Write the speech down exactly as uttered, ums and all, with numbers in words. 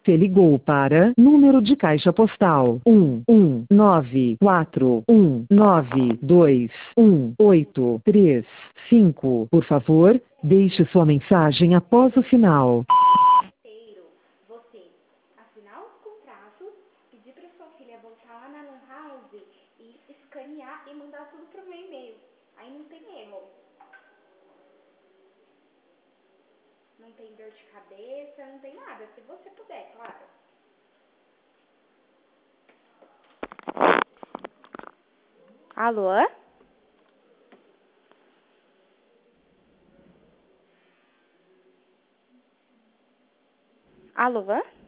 Você ligou para número de caixa postal um um nove quatro um nove dois um oito três cinco. Por favor, deixe sua mensagem após o sinal. Inteiro, você assinar os contratos, pedir para sua filha voltar lá na Lan House e escanear e mandar tudo pro meu e-mail. Aí não tem erro. Não tem dor de cabeça, não tem nada. Se você puder, claro. Alô? Alô?